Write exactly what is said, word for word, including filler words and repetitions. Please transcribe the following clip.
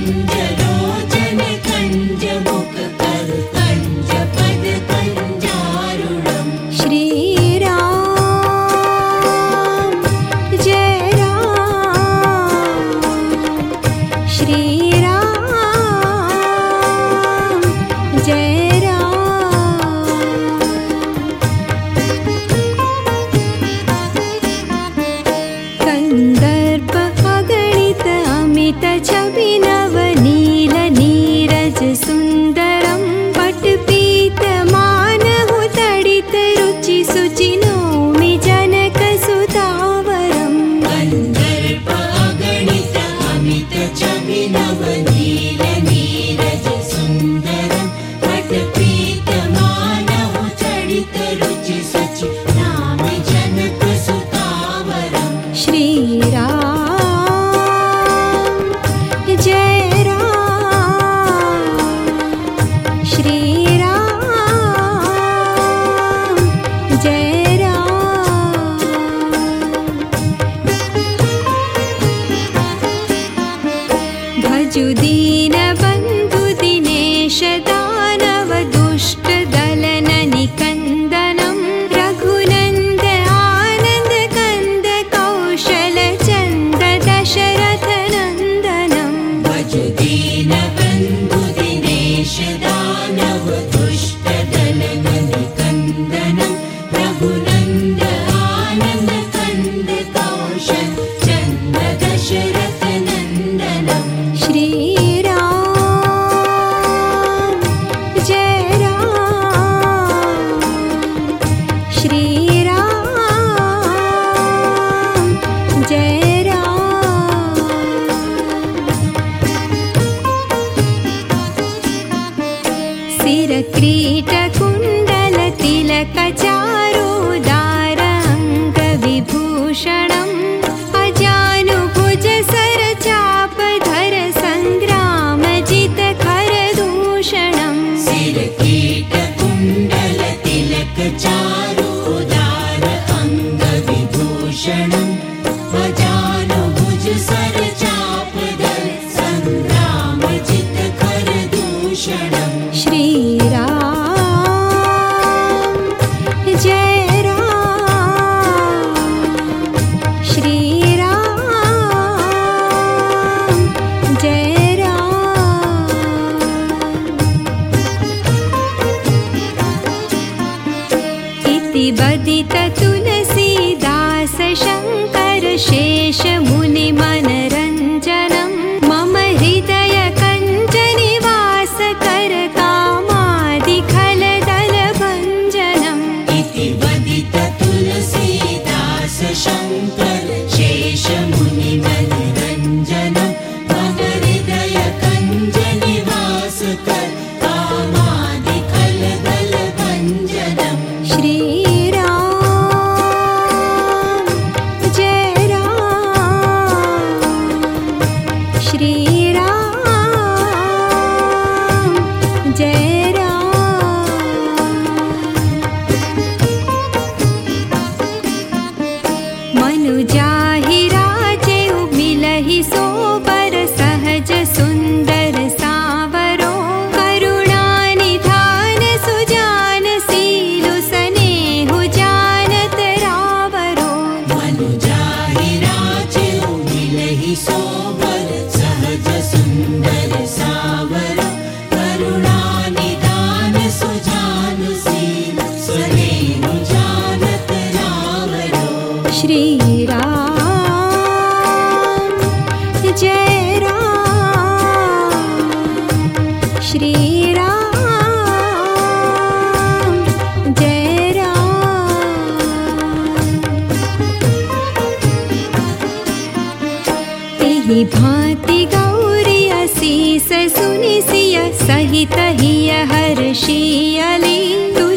कञ्जलोचन कञ्जमुख कर कञ्जपद कञ्जारुणम् श्रीराम जय राम श्रीराम जय छवि नवनील नीरज सुंदरम पटपीत मानहु तडित रुचि सुचि नौमि जनक सुतावरम कंदर्प अगणित अमित छवि नवनील नीरज सुंदरम पटपीत मानहु तडित रुचि सुचि नौमि जनक सुतावरम श्रीराम जय राम श्रीराम जय राम भजु दीन बंधु दिनेश दानव दुष्ट दलन निकंदनम रघुनंद आनंद कंद कौशल चंद दशरथ दीनबन्धु दिनेश दानव दुष्ट दलन निकन्दनं रघुनन्द आनन्द कंद कौशल चन्द्र दशरथ नन्दनं श्रीराम जय राम श्रीराम जय किरीट कुंडल तिलक चारुदार अंग विभूषणम् अजानुभुज सर चाप धर संग्राम जित खर दूषणम् सिरकीट कुंडल तिलक चारुदार अंग विभूषणम् अजानुभुज सर चाप धर संग्राम जित खर दूषणम् श्रीराम जय राम श्रीराम जय राम इति बदित तुलसीदास शंकर शेष मुनि मनरंजनम् मम हृदय कंज निवास कर शंकर शेष मुनि मनरंजनम् मम हृदय कंज निवास कर कामादि खल दल भंजनम् श्रीराम जय राम श्रीराम जय जाहि राजे मिलहि सोबर सहज सुंदर सावरो करुणानिधान सुजान सीलु स्नेहु जानत रावरो मनु जाहि राजे मिलहि सोबर सहज सुंदर सावरो करुणानिधान सुजान सीलु स्नेहु जानत रावरो श्री राम जय राम श्रीराम जय राम तेहि भांति गौरी असीस सुनि सिय सहित हिय हर्षियली